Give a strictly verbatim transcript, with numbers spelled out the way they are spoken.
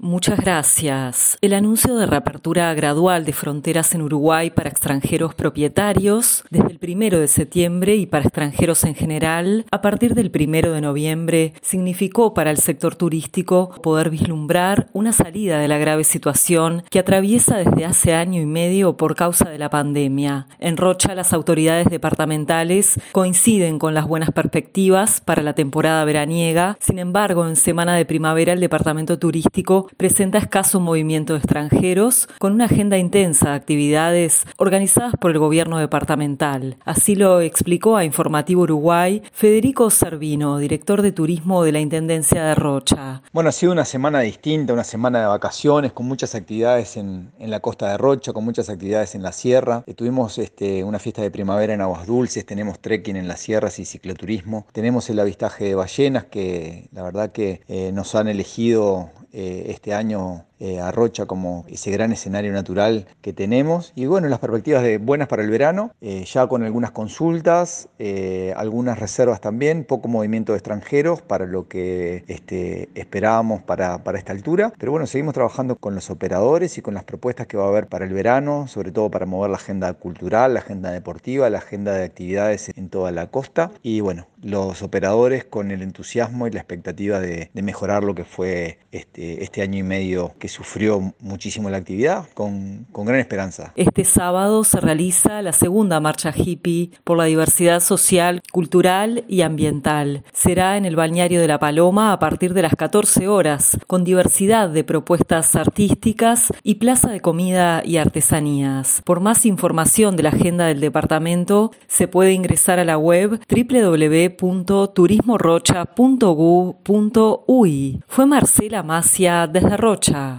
Muchas gracias. El anuncio de reapertura gradual de fronteras en Uruguay para extranjeros propietarios desde el primero de septiembre y para extranjeros en general a partir del primero de noviembre significó para el sector turístico poder vislumbrar una salida de la grave situación que atraviesa desde hace año y medio por causa de la pandemia. En Rocha, las autoridades departamentales coinciden con las buenas perspectivas para la temporada veraniega. Sin embargo, en semana de primavera el departamento turístico presenta escaso movimiento de extranjeros con una agenda intensa de actividades organizadas por el gobierno departamental. Así lo explicó a Informativo Uruguay Federico Servino, director de turismo de la Intendencia de Rocha. Bueno, ha sido una semana distinta, una semana de vacaciones con muchas actividades en, en la costa de Rocha, con muchas actividades en la sierra. Eh, tuvimos este, una fiesta de primavera en Aguas Dulces, tenemos trekking en las sierras y cicloturismo. Tenemos el avistaje de ballenas que la verdad que eh, nos han elegido eh, este año eh, a Rocha como ese gran escenario natural que tenemos. Y bueno, las perspectivas de buenas para el verano, eh, ya con algunas consultas, eh, algunas reservas también, poco movimiento de extranjeros para lo que este, esperábamos para, para esta altura. Pero bueno, seguimos trabajando con los operadores y con las propuestas que va a haber para el verano, sobre todo para mover la agenda cultural, la agenda deportiva, la agenda de actividades en toda la costa. Y bueno, los operadores con el entusiasmo y la expectativa de, de mejorar lo que fue este, este año y medio que sufrió muchísimo la actividad, con, con gran esperanza. Este sábado se realiza la segunda marcha hippie por la diversidad social, cultural y ambiental. Será en el balneario de La Paloma a partir de las catorce horas, con diversidad de propuestas artísticas y plaza de comida y artesanías. Por más información de la agenda del departamento, se puede ingresar a la web doble u doble u doble u punto turismo rocha punto gu punto u y. Fue Marcela Macia desde Rocha.